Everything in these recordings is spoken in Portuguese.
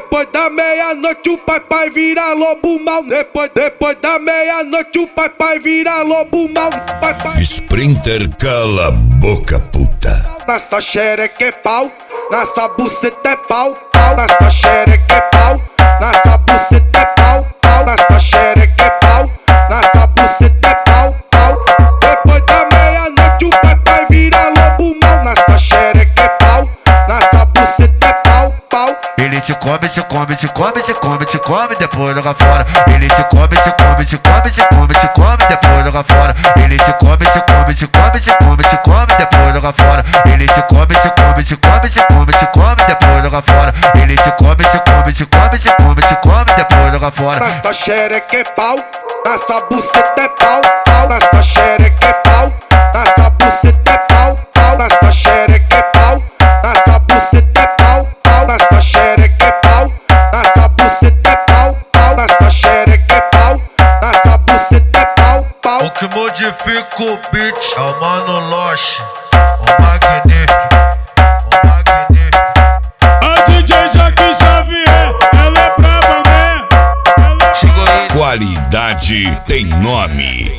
Depois da meia-noite o papai vira lobo mal. Depois da meia-noite o papai vira lobo mal. Papai Sprinter, cala a boca, puta. Nessa xereca é pau, nessa buceta é pau, pau. Nessa xereca é pau, nessa buceta é pau, pau. Nessa xereca é pau, nessa buceta é pau, pau. Depois da meia-noite o papai vira lobo mal. Nessa xereca é pau, nessa buceta é pau, pau. Ele te come, te come, te come, te come, te come, depois joga fora. Ele te come, te come, te come, te come, te come, depois joga fora. Ele te come, te come, te come, te come, te come, depois joga fora. Ele te come, te come, te come, te come, te come, depois joga fora. Ele te come, te come, te come, te come, te come, depois joga fora. Nessa xereca é pau, nessa buceta é pau, pau. Nessa xereca é pau, nessa buceta é pau, pau. Nessa xereca é pau, nessa buceta é pau, pau. Nessa xereca é pau, nessa buceta é pau, pau. Nessa xereca é pau, nessa buceta é pau, pau. O que modifica o beat é o Mano Loche, o magnífico, o magnífico. A DJ Joaquim Xavier, ela é braba, né? Chegou ele. Qualidade tem nome.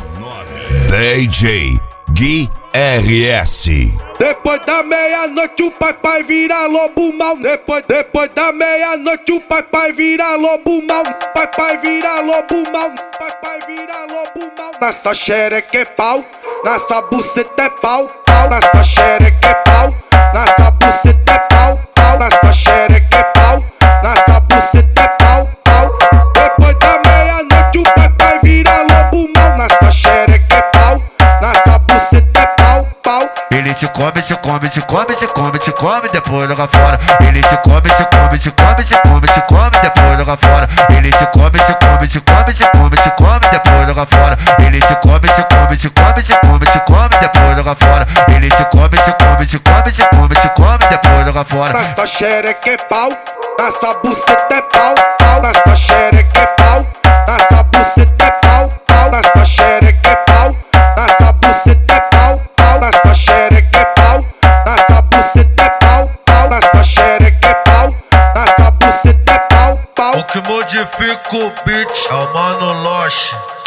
DJ Gui RS. Depois da meia-noite o papai vira lobo mal. Depois da meia-noite o papai vira lobo mal. Papai vira lobo mal. Papai vira lobo mal. Nessa xereca é pau, nessa buceta é pau, pau. Nessa xereca é pau, nessa buceta é pau, pau. Nessa xereca é pau, nessa buceta é pau, pau. Depois da meia-noite o papai vira lobo mal. Nessa xereca é pau, nessa buceta é pau, pau. Ele te come, te come, te come, te come, te come, depois joga fora. Ele te come, te come, te come, te come, te come, depois joga fora. Ele te come, te come, te come, te come, te come, depois joga fora. Ele te come, te come, te come, te come, te come, depois joga fora. Ele te come, te come, te come, te come, te come, depois joga fora. Nessa xereca é pau, nessa buceta é pau, pau. Nessa xereca é pau, nessa buceta é pau, pau. Nessa xereca é pau, nessa buceta é pau, pau. Nessa xereca é pau, nessa buceta é pau, pau. Nessa xereca é pau, nessa buceta é pau, pau. O que modifica o beat é o Mano Loche,